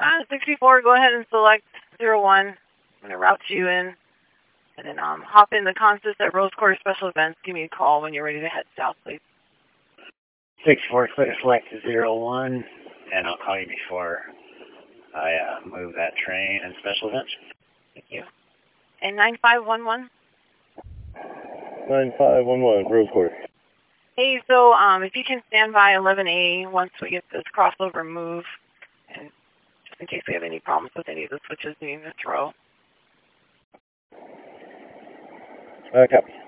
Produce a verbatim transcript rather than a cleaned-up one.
Uh, sixty-four, go ahead and select zero one. I'm going to route you in. And then um, hop in the Consist at Rose Quarter Special Events. Give me a call when you're ready to head south, please. sixty-four, clear select zero one, and I'll call you before I uh, move that train and special events. Thank you. And nine five one one? nine five one one, Rose Quarter. Hey, so um, if you can stand by eleven A once we get this crossover move, and just in case we have any problems with any of the switches needing to throw. Uh, copy.